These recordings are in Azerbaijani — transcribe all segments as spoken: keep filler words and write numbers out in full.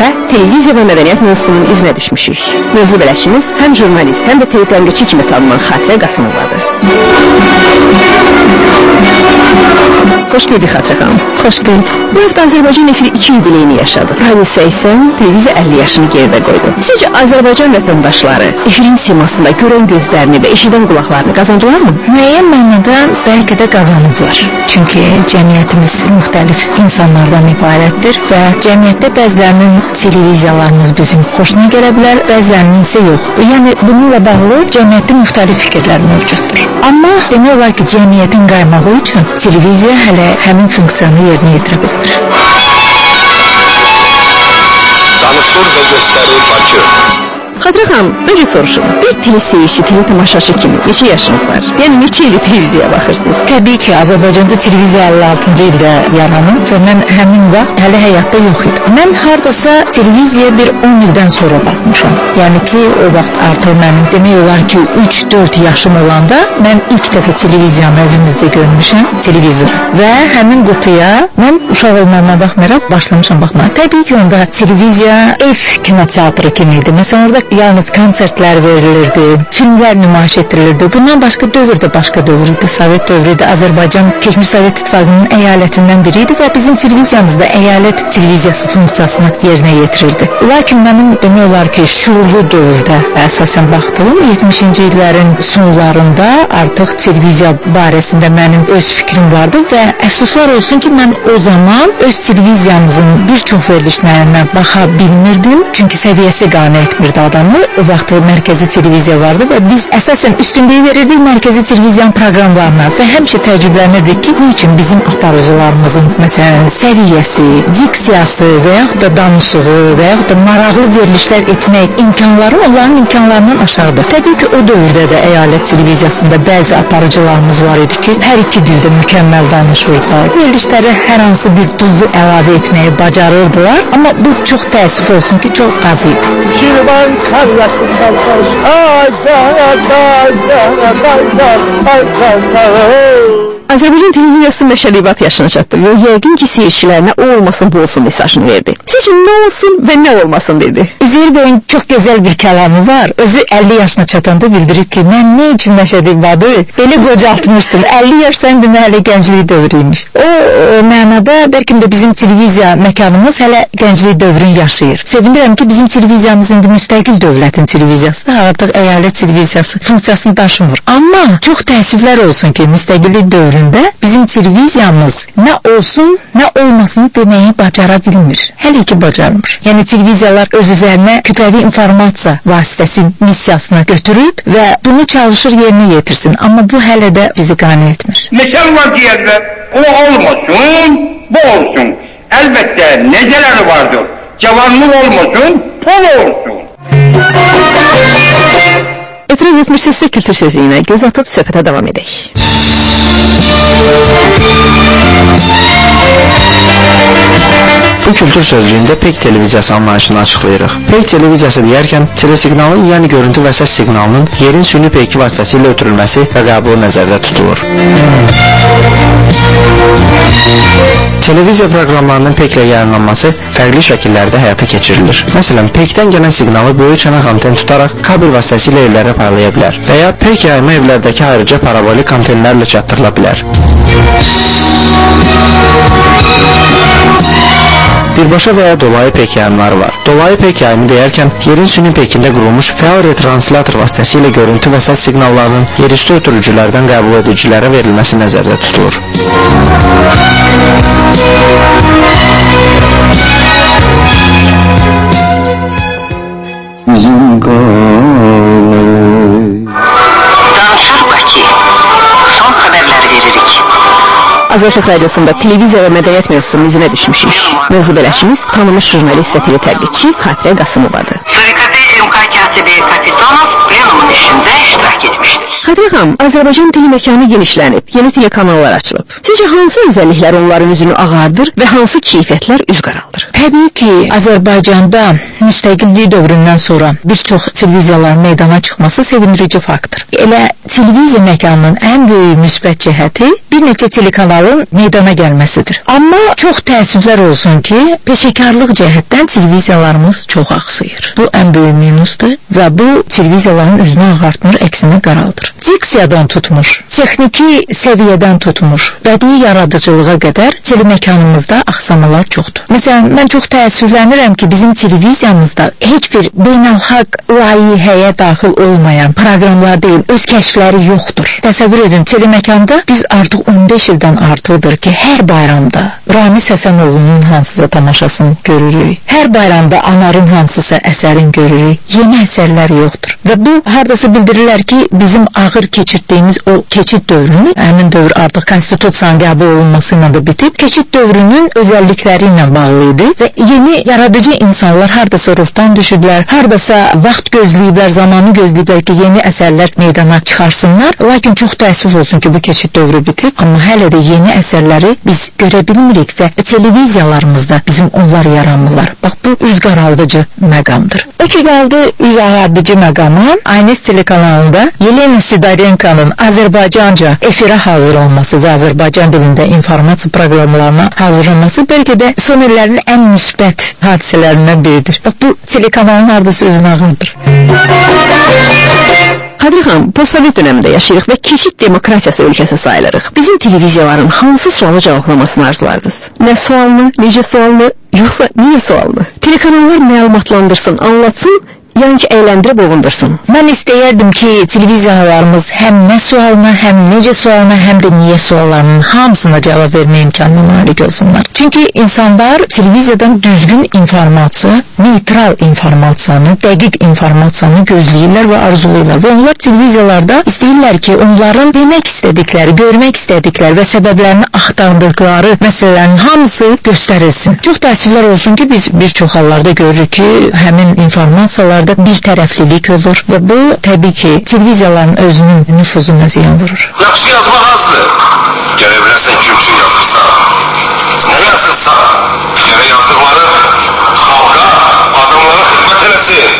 və televiziya və mədəniyyət mövzusunun izinə düşmüşük. Mövzu bələşimiz həm jurnalist, həm də teletənqidçi kimi tanınan Xatirə Qasımovadır. Xoş gördük Xatirə xanım. Xoş gördük. Bu hafta Azərbaycan efiri iki yubileyini yaşadı. Radio səksən, televiziya əlli yaşını geride qoydu. Sizcə Azərbaycan vətəndaşları efirin simasında görən gözlərini və eşidən qulaqlarını qazandılar mı? Müəyyən mənada bəlkə də qazanıblar. Çünki cəmiyyətimiz müxtəlif insanlardan ibarətdir və cəmiyyətdə bəzilərinin televiziyalarımız bizim xoşuna gələ bilər, bəzilərinin isə yox. Yəni bununla bağlı cəmiyyətdə müxtəlif fikirlər mövcuddur. Amma demək olar ki, cəmiyyətin qaymağı üçün televiziya hələ həmin funksiyonu yerinə yetirə bilir. Danışır və göstərir Bakı. Xatirə xanım, öncə soruşun. Bir teleseyirci, teletamaşaçı kimi neçə yaşınız var? Yəni neçə illik televiziyaya baxırsınız? Təbii ki, Azərbaycanda televiziya əlli altıncı ildə yaranıb və mən həmin vaxt hələ həyatda yox idim. Mən hardasa televiziyaya bir on ildən sonra baxmışam. Yəni ki, o vaxt artıq mənim demək olar ki, üç dörd yaşım olanda mən ilk dəfə televiziyanı evimizdə görmüşəm, televizor. Və həmin qutuya mən uşaq olmama baxmayaraq başlamışam baxmağa. Təbii ki, onda televiziya ev kinoteatrı kimi idi. Məsələn, orada yalnız konsertlər verilirdi, filmlər nümayiş etdirilirdi. Bundan başqa dövr də başqa dövr idi, Sovet dövrü idi. Azərbaycan keçmiş Sovet İttifaqının əyalətindən biri idi və bizim televiziyamızda əyalət televiziyası funksiyasını yerinə yetirirdi. Lakin mənim demək olar ki, şuurlu dövrdə əsasən baxdığım yetmişinci illərin sonlarında artıq televiziya barəsində mənim öz fikrim vardı və əfsuslar olsun ki, mən o zaman öz televiziyamızın bir çox verilişlərinə baxa bilmirdim, çünki səviyyəsi qane etmirdi adamı. O vaxt mərkəzi televiziya vardı və biz əsasən üstünlüyü verirdik mərkəzi televiziyanın proqramlarına və həmişə təəccüblənirdik ki, bu üçün bizim aparıcılarımızın məsələn səviyyəsi, diksiyası və yaxud da danışığı və yaxud da maraqlı verilişlər etmək imkanları onların imkanlarından aşağıdır. Təbii ki, o dövrdə də əyalət televiziyasında bəzi aparıcılarımız var idi ki, hər iki dildə mükəmməl danışırdılar. Verilişlərə hər hansı bir tuzu əlavə etməyi bacarırdılar, amma bu çox təəssüf olsun ki, çox az idi. Şirvan karlasın kalkar, ay ay ay ay ay ay. Azərbaycan televiziyası məşəlibat yaşına çatdı və yəqin ki, seyircilərinə o olmasın, bu olsun mesajını verdi. Sizcə nə olsun və nə olmasın dedi? Üzeyir bəyin çox gözəl bir kəlamı var. Özü əlli yaşına çatanda bildirib ki, mən nə üçün məşəlibatı belə qocaltmışdım. əlli yaş sən deməli gənclik dövrüymüş. O, o mənada bəlkə də bizim televiziya məkanımız hələ gənclik dövrünü yaşayır. Sevindirəm ki, bizim televiziyamız indi müstəqil dövlətin televiziyası da artıq əyalət televiziyası funksiyasını daşımır. Amma çox təəssüflər olsun ki, müstəqillik dövrü bizim televiziyamız nə olsun, nə olmasını deməyi bacara bilmir. Hələ ki bacarmır. Yəni televiziyalar öz üzərinə kütləvi informasiya vasitəsi missiyasını götürüb və bunu çalışır yerinə yetirsin. Amma bu hələ də bizi qane etmir. Məsəl vəziyyətdə o olmasın, bu olsun. Əlbəttə necələri vardır? Cavanlıq olmasın, pul olsun. Efendim yetmişsizdə kültür sözlüyünə göz atıp söhbətə devam edək. Bu kültür sözlüyündə Pek televiziyası anlayışını açıqlayırıq. Pek televiziyası deyərkən telesiqnalın, yəni görüntü və səs siqnalının yerin süni peyki vasitəsilə ötürülməsi və qəbulu nəzərdə tutulur. Televiziya proqramlarının Peklə yayınlanması fərqli şəkillərdə həyata keçirilir. Məsələn, Pekdən gələn siqnalı böyük çanaq anten tutaraq kabel vasitəsilə evlərə parlaya bilər və ya Pek yayma evlərdəki ayrıca parabolik antenlərlə çatdırıla bilər. Birbaşa və ya dolayı pek yayımları var. Dolayı pek yayımı deyərkən yerin süni pekində qurulmuş fəal retranslator vasitəsilə görüntü və səs siqnallarının yerüstü ötürücülərdən qəbul edicilərə verilməsi nəzərdə tutulur. Bizim qalır. Danışır Bakı. Son xəbərləri veririk. Azərbaycan Radiosunda televiziya və mədəniyyət mövzusunun izinə düşmüşük. Mövzu bələşimiz tanınmış jurnalist və teletənqidçi Xatirə Qasımovadır. F K D M K katibi Kapitonov, programın işində iştirak etmişdir. Xədrə xanım, Azərbaycan dili məkanı genişlənib, yeni telekanallar açılıb. Sizcə hansı özəlliklər onların üzünü ağardır və hansı keyfiyyətlər üz qaraldır? Təbii ki, Azərbaycanda müstəqillik dövründən sonra bir çox televiziyaların meydana çıxması sevindirici faktdır. Elə televiziya məkanının ən böyük müsbət cəhəti bir neçə telekanalın meydana gəlməsidir. Amma çox təəssüflər olsun ki, peşəkarlıq cəhətdən televiziyalarımız çox axsayır. Bu ən böyük minusdur və bu televiziyaların üzünü ağartmır, əksinə qaraldır. Diksiyadan tutmuş, texniki səviyyədən tutmuş, bədii yaradıcılığa qədər teleməkanımızda axsamalar çoxdur. Məsələn, mən çox təəssüflənirəm ki, bizim televiziyamızda heç bir beynəlxalq layihəyə daxil olmayan proqramlar deyil, öz kəşfləri yoxdur. Təsəvvür edin, teleməkanda biz artıq on beş ildən artıqdır ki, hər bayramda Ramiz Həsənoğlunun hansısa tamaşasını görürük. Hər bayramda Anarın hansısa əsərini görürük. Yeni əsərlər yoxdur. Və bu, hardasa bildirirlər ki, bizim ağır keçirdiyimiz o keçid dövrünü, həmin dövr artıq konstitusiyanın qəbul olunması ilə də bitib, keçid dövrünün özəllikləri ilə bağlı idi və yeni yaradıcı insanlar hardasa ruhdan düşüblər, hardasa vaxt gözləyiblər, zamanı gözləyiblər ki, yeni əsərlər meydana çıxarsınlar. Lakin çox təəssüf olsun ki, bu keçid dövrü bitib, amma hələ də yeni əsərləri biz görə bilmirik və televiziyalarımızda bizim onlar yaranmırlar. Bax, bu üz qaraldıcı məqamdır. O ki, qaldı üz ağardıcı məqama, Aynes telekanalında Yelena Sidarenko'nun Azərbaycanca efirə hazır olması və Azərbaycan dilində informasiya proqramlarına hazırlanması bəlkə də son illərin ən müsbət hadisələrindən biridir. Bax, bu telekanalın hardasa özünü ağırdır. Xədrə xanım, postsovet dönəmində yaşayırıq və keçid demokratiyası ölkəsi sayılırıq. Bizim televiziyaların hansı sualı cavablamasını arzulardınız? Nə sualını, necə sualını, yoxsa niyə sualını? Telekanallar məlumatlandırsın, anlatsın, yəni ki, əyləndirib ovundursun. Mən istəyərdim ki, televiziyalarımız həm nə sualına, həm necə sualına, həm də niyə suallarının hamısına cavab vermə imkanına malik olsunlar. Çünki insanlar televiziyadan düzgün informasiya, neytral informasiyanı, dəqiq informasiyanı gözləyirlər və arzulayırlar. Və onlar televiziyalarda istəyirlər ki, onların demək istədikləri, görmək istədikləri və səbəblərini axtardıqları məsələlərin hamısı göstərilsin. Çox təəssüflər olsun ki, biz bir çox hallarda görürük ki, həmin informasiyalar bir tərəflilik olur və bu, təbii ki, televiziyaların özünün nüfuzuna ziyan vurur. Yaxşı yazmaq azdır. Gələ bilərsən ki, üçün yazırsa, nə yazırsa, gələ yazdıqları xalqa, adamlara xidmət eləsin.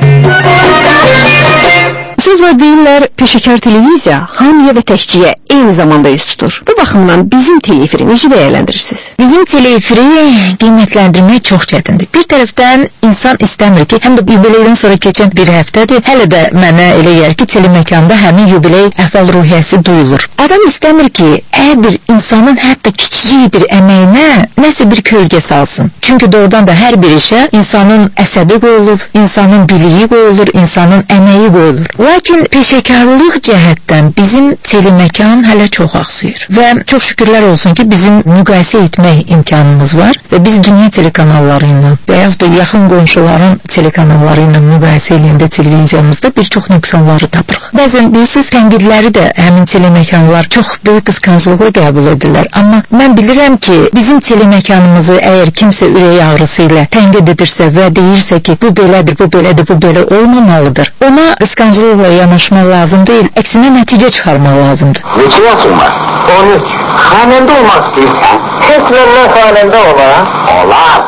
Söz var deyirlər, peşəkar televiziya hamıya və təkciyə eyni zamanda üst tutur. Bu baxımdan bizim telefiri necə dəyərləndirirsiniz? Bizim telefiri qiymətləndirmək çox çətindir. Bir tərəfdən insan istəmir ki, həm də yubileydən sonra keçən bir həftədir, hələ də mənə elə gəlir ki, teleməkanda həmin yubiley əhval ruhiyyəsi duyulur. Adam istəmir ki, əgər bir insanın hətta kiçicik bir əməyinə nəsə bir kölgə salsın. Çünki doğrudan da hər bir işə insanın əsəbi qoyulur, insanın biliyi qoyulur, insanın əməyi qoyulur. Lakin peşəkarlıq cəhətdən bizim teleməkan hələ çox axsayır. Və çox şükürlər olsun ki, bizim müqayisə etmək imkanımız var və biz dünya telekanalları ilə və yaxud da yaxın qonşuların telekanalları ilə müqayisə eləyəndə televiziyamızda bir çox nöqsanları tapırıq. Bəzən bilirsiniz, tənqidləri də həmin teleməkanlar çox böyük qısqancılıqla qəbul edirlər. Amma mən bilirəm ki, bizim teleməkanımızı əgər kimsə ürək ağrısı ilə tənqid edirsə və deyirsə ki, bu belədir, bu belədir, bu belə olmamalıdır, ona qısqancılıqla yanaşmaq lazım deyil, əksinə nəticə çıxarmaq lazımdır. Neçə yaşın var? on üç. Xanəndə olmaq istəyirsən? Tez vermə xanəndə olar. Olar.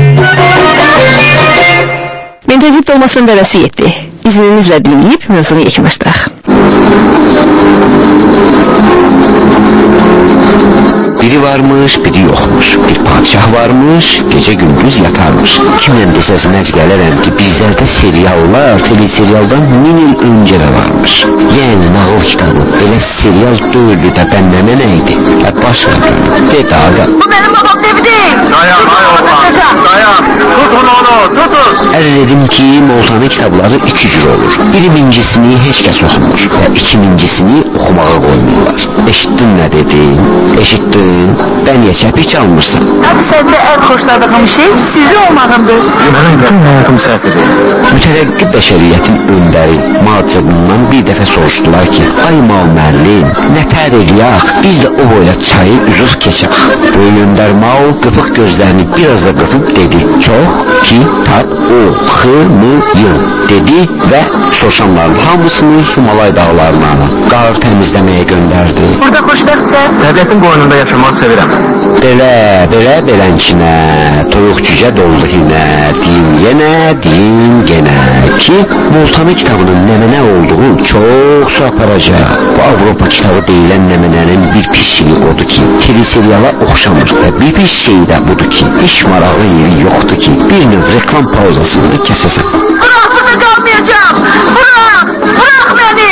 Mentalitet olmasının vəvəsi yetdi. İzninizlə dinləyib mövzunu yekunlaşdıraq. Biri varmış, biri yokmuş. Bir padişah varmış, gece gündüz yatarmış. Kimden desəz məcz gəlirəm ki, bizlərdə seriallar, teleserialdan min il öncə də varmış. Yəni, nağıl kitabı, elə serial dövlü də bənnəmə nəydi? Və başqa dövlü, dedi ağa. Bu benim babam devi değil. Dayan, dayan, dayan, dayan. Tutun onu, tutun. Ərz edim ki, Moltanın kitabları iki cür olur. Biri mincisini heç kəs oxumur və ikincisini oxumağa qoymurlar. Eşitdin nə dedim? Eşitdin? Bən niyə çəpik çalmırsan? Hadi səndə ən xoşladığım şey sirri olmağındır. Mənim bütün həyatım səhv edir. Mütərəqqi bəşəriyyətin öndəri Marcabından bir dəfə soruşdular ki, ay mal müəllim, nətər eləyək, biz də o boyda çayı üzüq keçək. Böyük öndər mal qıpıq gözlərini biraz da qıpıb dedi, çox kitab oxumayın dedi və sorşanların hamısını Himalay dağlarına qar təmizləməyə göndərdi. Burada xoşbəxtsən? Təbiətin qoynunda yaşamaq sevirəm. Belə, belə belənçinə, toyuq cücə doldu hinə, deyim yenə, deyim genə ki, Moltana kitabının nəmənə olduğu çox su aparacaq. Bu Avropa kitabı deyilən nəmənənin bir pis şeyi odur ki, teleseriala oxşamır və bir pis şeyi də budur ki, heç maraqlı yeri yoxdur ki, bir növ reklam pauzasını kəsəsən. Bırak, burada qalmayacağım! Bırak! Bırak məni!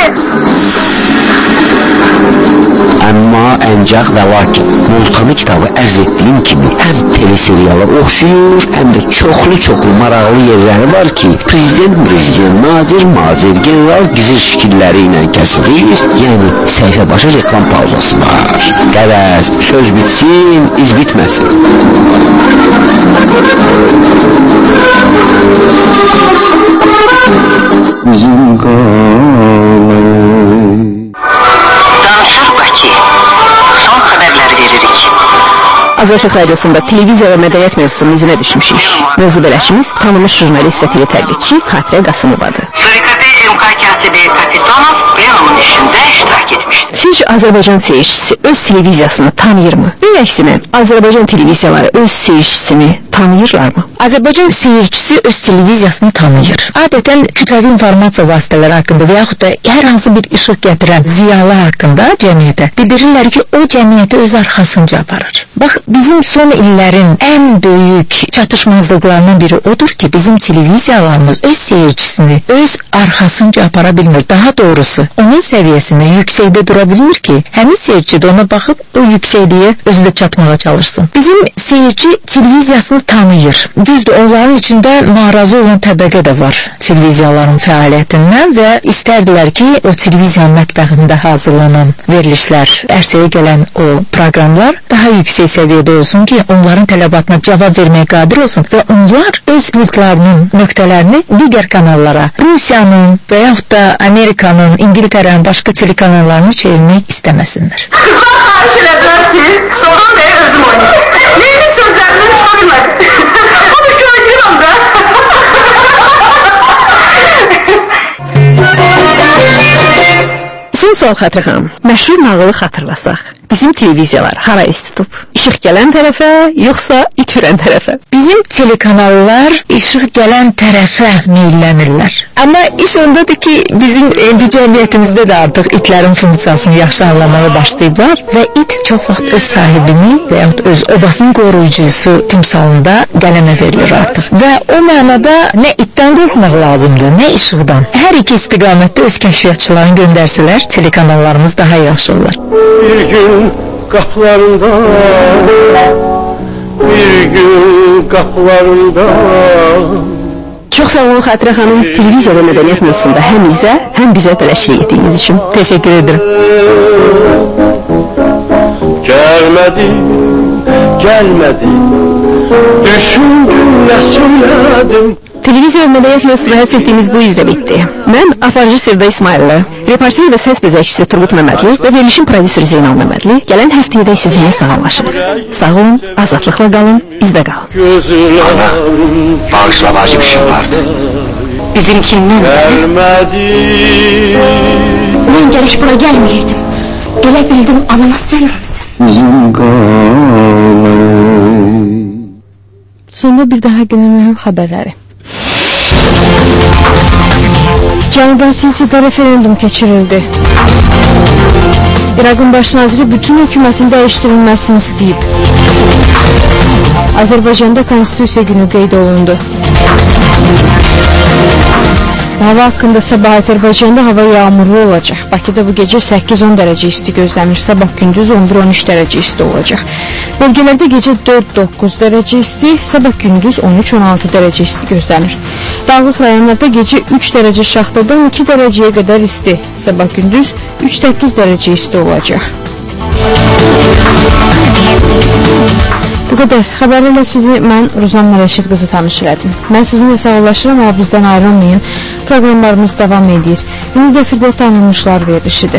Əmma əncaq və lakin Moltana kitabı ərz etdiyim kimi həm teleseriala oxşuyur, həm də çoxlu-çoxlu maraqlı yerləri var ki, prezident-prezident, nazir-mazir, general gizir şikilləri ilə kəsilir, yəni səhifə başı reklam pauzası var. Qəvəz, söz bitsin, iz bitməsin. Bizim qalay Danışıq Bakı. Son xəbərləri veririk. Azərbaycan Radiyosunda televiziya və mədəniyyət mövzusunu izinə düşmüşük. Mövzu bələşimiz tanınmış jurnalist və teletərbiçi Xatirə Qasımovadır. Suriqədə M K katibi Kapitanov plenumun işində iştirak etmişdir. Sizcə Azərbaycan seyircisi öz televiziyasını tanıyırmı? Və əksinə, Azərbaycan televiziyaları öz seyircisini tanıyırlarmı? Azərbaycan seyircisi öz televiziyasını tanıyır. Adətən kütləvi informasiya vasitələri haqqında və yaxud da hər hansı bir işıq gətirən ziyalı haqqında cəmiyyətə bildirirlər ki, o cəmiyyəti öz arxasınca aparır. Bax, bizim son illərin ən böyük çatışmazlıqlarından biri odur ki, bizim televiziyalarımız öz seyircisini öz arxasınca apara bilmir. Daha doğrusu, onun səviyyəsində yüksəkdə dura bilmir ki, həmin seyirci də ona baxıb o yüksəkliyə özü də çatmağa çalışsın. Bizim seyirci televiziyasını tanıyır. Düzdür, onların içində narazı olan təbəqə də var televiziyaların fəaliyyətindən və istərdilər ki, o televiziyanın mətbəxində hazırlanan verilişlər, ərsəyə gələn o proqramlar daha yüksək səviyyədə olsun ki, onların tələbatına cavab verməyə qadir olsun və onlar öz pultlarının nöqtələrini digər kanallara, Rusiyanın və yaxud da Amerikanın, İngiltərənin başqa telekanallarını çevirmək istəməsinlər. Qızlar xahiş elədilər ki, sonra deyə özüm oynayayım. Neyinin sözlərindən çıxa bilmədim. Onu gördüyüm da. Son sual Xatirə xanım, məşhur nağılı xatırlasaq, bizim televiziyalar hara üst tutub? İşıq gələn tərəfə, yoxsa itirən tərəfə? Bizim telekanallar işıq gələn tərəfə meylənirlər. Amma iş ondadır ki, bizim indi cəmiyyətimizdə də artıq itlərin funksiyasını yaxşı anlamağa başlayıblar və it çox vaxt öz sahibini və yaxud öz obasının qoruyucusu timsalında qələmə verilir artıq. Və o mənada nə itdən qorxmaq lazımdır, nə işıqdan. Hər iki istiqamətdə öz kəşfiyyatçılarını göndərsələr, telekanallarımız daha yaxşı olar. Bir gün qapılarında, bir gün qapılarında. Çox sağ olun Xatirə xanım, televiziya və mədəniyyət mövzusunda həm bizə, həm bizə bələşlik etdiyiniz üçün. Təşəkkür edirəm. Gəlmədi, gəlmədi, düşündüm, nə söylədim. Televiziya və mədəniyyət mövzusunda həsr etdiyimiz bu izlə bitdi. Mən aparıcı Sevda İsmailli, reporter və səs bezəkçisi Turgut Məmmədli və verilişin prodüseri Zeynal Məmmədli gələn həftəyə sizinlə sağollaşırıq. Sağ olun, azadlıqla qalın, izdə qalın. Ana, bağışla vacib işim vardı. Bizimkindən Gəlmədi. Mən gəliş bura gəlməyəydim. Elə bildim anana sən dənsən. Bizim qalay Sonra bir daha günün mühüm xəbərləri. Cənubi Ossetiyada referendum keçirildi. İraqın baş naziri bütün hökumətin dəyişdirilməsini istəyib. Azərbaycanda konstitusiya günü qeyd olundu. Hava haqqında sabah Azərbaycanda hava yağmurlu olacaq. Bakıda bu gecə səkkiz on dərəcə isti gözlənir. Sabah gündüz on bir on üç dərəcə isti olacaq. Bölgələrdə gecə dörd doqquz dərəcə isti, sabah gündüz on üç on altı dərəcə isti gözlənir. Dağlıq rayonlarda gecə üç dərəcə şaxtadan iki dərəcəyə qədər isti, sabah gündüz üç səkkiz dərəcə isti olacaq. Bu qədər. Xəbərlərlə sizi mən Ruzan Mərəşid qızı tanış elədim. Mən sizinlə sağollaşıram, amma bizdən ayrılmayın. Proqramlarımız davam edir. Yeni dəfirdə tanınmışlar verilişidir.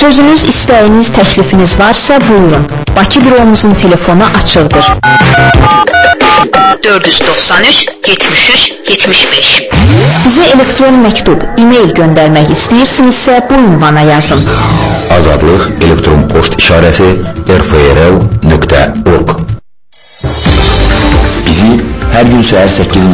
Sözünüz, istəyiniz, təklifiniz varsa buyurun. Bakı büromuzun telefonu açıqdır. dörd yüz doxsan üç yetmiş üç yetmiş beş. Bizə elektron məktub, e-mail göndərmək istəyirsinizsə bu ünvana yazın. Azadlıq elektron poçt işarəsi r f r l nöqtə org. Bizi hər gün səhər səkkiz